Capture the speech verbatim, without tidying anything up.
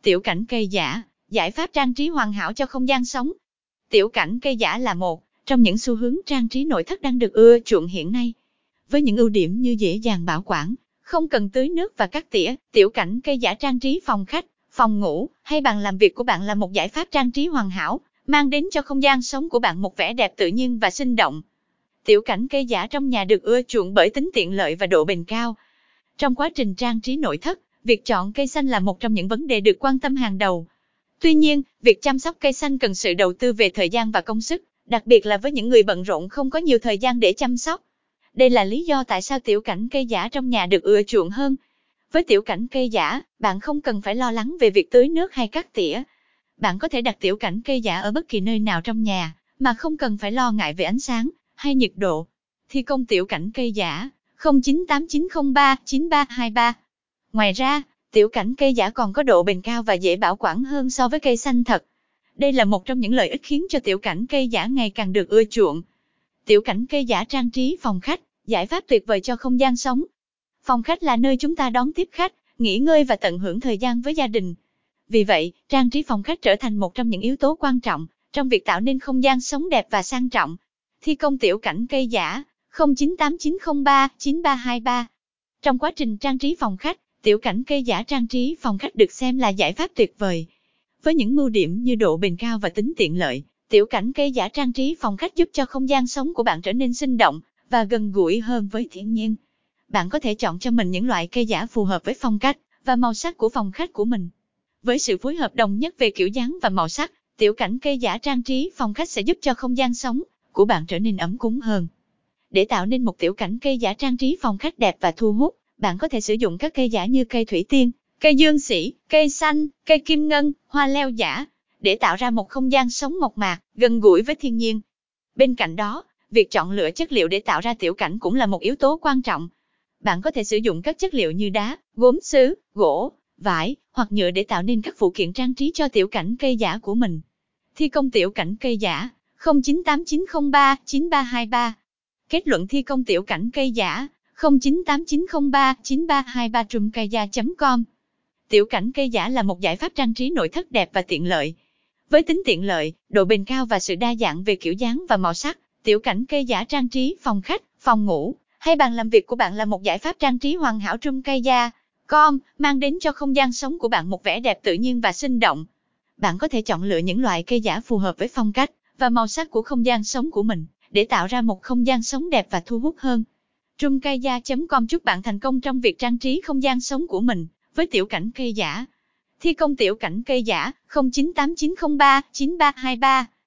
Tiểu cảnh cây giả, giải pháp trang trí hoàn hảo cho không gian sống. Tiểu cảnh cây giả là một trong những xu hướng trang trí nội thất đang được ưa chuộng hiện nay. Với những ưu điểm như dễ dàng bảo quản, không cần tưới nước và cắt tỉa, tiểu cảnh cây giả trang trí phòng khách, phòng ngủ hay bàn làm việc của bạn là một giải pháp trang trí hoàn hảo, mang đến cho không gian sống của bạn một vẻ đẹp tự nhiên và sinh động. Tiểu cảnh cây giả trong nhà được ưa chuộng bởi tính tiện lợi và độ bền cao. Trong quá trình trang trí nội thất, việc chọn cây xanh là một trong những vấn đề được quan tâm hàng đầu. Tuy nhiên, việc chăm sóc cây xanh cần sự đầu tư về thời gian và công sức, đặc biệt là với những người bận rộn không có nhiều thời gian để chăm sóc. Đây là lý do tại sao tiểu cảnh cây giả trong nhà được ưa chuộng hơn. Với tiểu cảnh cây giả, bạn không cần phải lo lắng về việc tưới nước hay cắt tỉa. Bạn có thể đặt tiểu cảnh cây giả ở bất kỳ nơi nào trong nhà, mà không cần phải lo ngại về ánh sáng hay nhiệt độ. Thi công tiểu cảnh cây giả không chín tám chín không ba chín ba hai ba. Ngoài ra, tiểu cảnh cây giả còn có độ bền cao và dễ bảo quản hơn so với cây xanh thật. Đây là một trong những lợi ích khiến cho tiểu cảnh cây giả ngày càng được ưa chuộng. Tiểu cảnh cây giả trang trí phòng khách, giải pháp tuyệt vời cho không gian sống. Phòng khách là nơi chúng ta đón tiếp khách, nghỉ ngơi và tận hưởng thời gian với gia đình. Vì vậy, trang trí phòng khách trở thành một trong những yếu tố quan trọng trong việc tạo nên không gian sống đẹp và sang trọng. Thi công tiểu cảnh cây giả không chín tám chín không ba chín ba hai ba. Trong quá trình trang trí phòng khách, tiểu cảnh cây giả trang trí phòng khách được xem là giải pháp tuyệt vời. Với những ưu điểm như độ bền cao và tính tiện lợi, tiểu cảnh cây giả trang trí phòng khách giúp cho không gian sống của bạn trở nên sinh động và gần gũi hơn với thiên nhiên. Bạn có thể chọn cho mình những loại cây giả phù hợp với phong cách và màu sắc của phòng khách của mình. Với sự phối hợp đồng nhất về kiểu dáng và màu sắc, tiểu cảnh cây giả trang trí phòng khách sẽ giúp cho không gian sống của bạn trở nên ấm cúng hơn. Để tạo nên một tiểu cảnh cây giả trang trí phòng khách đẹp và thu hút, bạn có thể sử dụng các cây giả như cây thủy tiên, cây dương xỉ, cây xanh, cây kim ngân, hoa leo giả, để tạo ra một không gian sống mộc mạc, gần gũi với thiên nhiên. Bên cạnh đó, việc chọn lựa chất liệu để tạo ra tiểu cảnh cũng là một yếu tố quan trọng. Bạn có thể sử dụng các chất liệu như đá, gốm sứ, gỗ, vải hoặc nhựa để tạo nên các phụ kiện trang trí cho tiểu cảnh cây giả của mình. Thi công tiểu cảnh cây giả không chín tám chín không ba chín ba hai ba. Kết luận thi công tiểu cảnh cây giả không chín tám chín không ba chín ba hai ba trumkaya chấm com. Tiểu cảnh cây giả là một giải pháp trang trí nội thất đẹp và tiện lợi. Với tính tiện lợi, độ bền cao và sự đa dạng về kiểu dáng và màu sắc, tiểu cảnh cây giả trang trí phòng khách, phòng ngủ hay bàn làm việc của bạn là một giải pháp trang trí hoàn hảo. trumkaya chấm com mang đến cho không gian sống của bạn một vẻ đẹp tự nhiên và sinh động. Bạn có thể chọn lựa những loại cây giả phù hợp với phong cách và màu sắc của không gian sống của mình để tạo ra một không gian sống đẹp và thu hút hơn. trumkaya chấm com chúc bạn thành công trong việc trang trí không gian sống của mình với tiểu cảnh cây giả. Thi công tiểu cảnh cây giả không chín tám chín không ba chín ba hai ba.